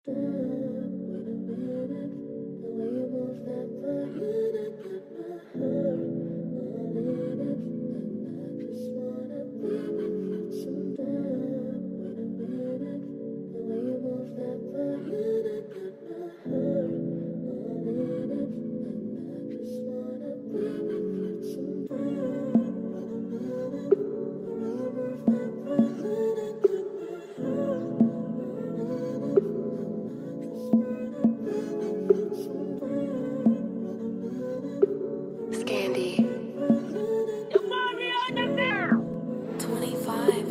Wait a minute, the way you move that body, that got my heart all in it, and I just wanna be with you sometime. Wait a minute, the way you move that body, that got my heart all in it, and I just wanna be with you sometime. Wait a minute, the way you move that body, that got my heart all in it. Scandy. 25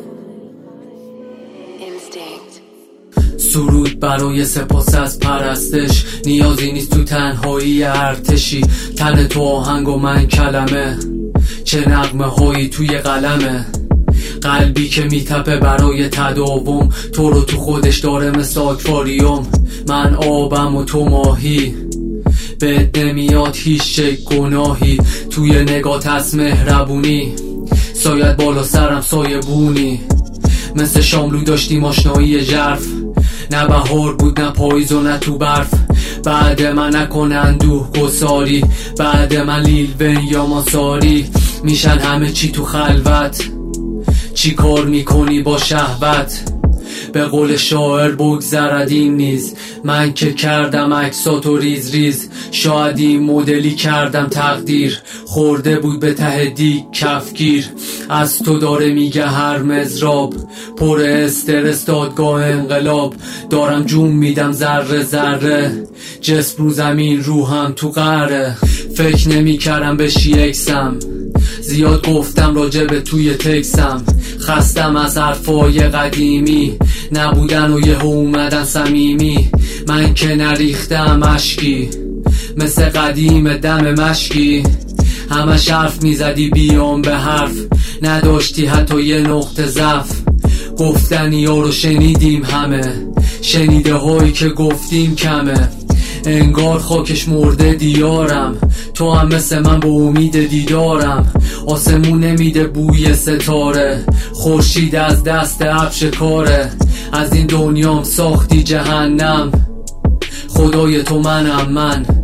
Instinct. سرود برای سپاس از پرستش، نیازی نیست تو تنهایی ارتشی. تن تو آهنگ و من کلمه، چه نغمه هایی توی قلمه. قلبی که میتپه برای تداوم، تو رو تو خودش داره مثل آکواریوم. من آبم و تو ماهی، بهت نمیاد هیچ گناهی. توی نگات هست مهربونی، سایت بالا سرم سایه بونی. مثل شاملو داشتیم آشنایی ژرف، نه بهار بود نه پاییز و نه تو برف. بعد من نکن اندوه گساری، بعد من لیل وین یا ماساری. میشن همه چی تو خلوت، چی کار میکنی با شهوت؟ به قول شاعر بگذرد این نیز، من که کردم عکساتو ریز ریز. شاید این مدلی کردم تقدیر، خورده بود به ته دیگ کفگیر. از تو داره میگه هر مزراب، پر استرس دادگاه انقلاب. دارم جون میدم ذره ذره، جسم رو زمین روحم تو قهره. فکر نمی کردم بشی اکسم، زیاد گفتم راجب توی تکسم. خستم از حرفای قدیمی، نبودن و یه اومدن صمیمی. من که نریختم اشکی، مثل قدیم دم مشکی. همش حرف میزدی بیام به حرف، نداشتی حتی یه نقطه ضعف. گفتنی ها رو شنیدیم همه، شنیده هایی که گفتیم کمه. انگار خاکش مرده دیارم، تو هم مثل من به امید دیدارم. آسمون نمیده بوی ستاره، خورشید از دست ابشکاره. از این دنیام ساختی جهنم، خدای تو منم من.